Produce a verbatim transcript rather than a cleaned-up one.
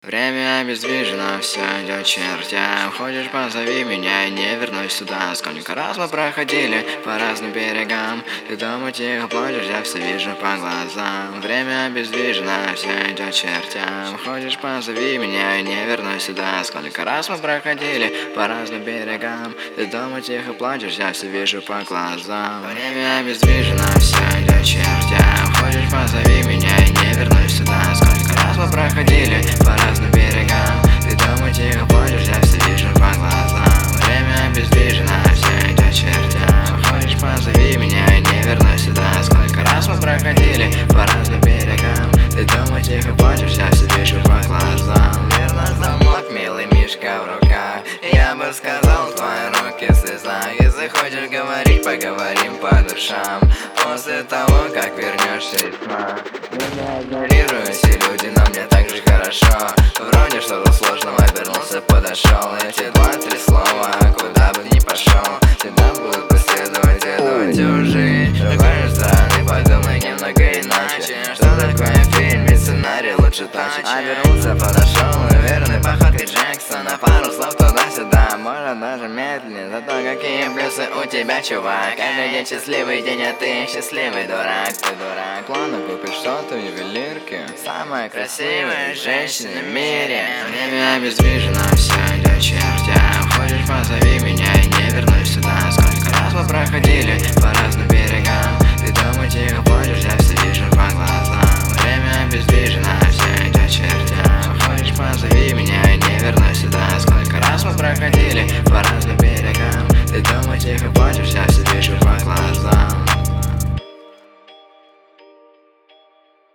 Время обездвижено, все идет чертям. Ходишь, позови меня, и не вернусь сюда. Сколько раз мы проходили по разным берегам. Ты дома тихо плачешь, я все вижу по глазам. Время обездвижено, все идет чертям. Ходишь, позови меня, и не вернусь сюда. Сколько раз мы проходили по разным берегам. Ты дома тихо плачешь, я все вижу по глазам. Время обездвижено, все идет чертям. Ходишь, позови меня, и не вернусь сюда. Сколько раз мы проходили по разным берегам. Ты дома тихо плачешь, я все вижу по глазам. Время обездвижено, все идет чертям. Ходишь, позови меня, и не вернусь сюда. Сколько раз мы проходили по разным берегам. Ты дома тихо плачешь, я все вижу по глазам. Верно, замок, милый мишка в руках. Я бы сказал, твои руки слеза. Если хочешь говорить, поговорим по душам. После того, как вернешься из сна. Меня игнорируют все люди, но мне так же хорошо. Вроде что-то сложного, вернулся, подошел. Эти два-три слова, куда бы ни пошел, всегда будут преследовать эту чужие. С другой стороны, подумай немного иначе. Что такое фильм, ведь сценарий лучше точить. А вернулся, подошел, верной походкой Джексона. Пару слов туда-сюда, может даже медленнее. Зато какие плюсы у тебя, чувак. Каждый день счастливый день, а ты счастливый дурак. Ты дурак, ладно, купишь что-то в ювелирке. Самая красивая женщина в мире. Время обездвижено, все идет чертям. Ходишь, позови меня, и не вернусь сюда. Сколько раз мы проходили по разным берегам. Ты дома тихо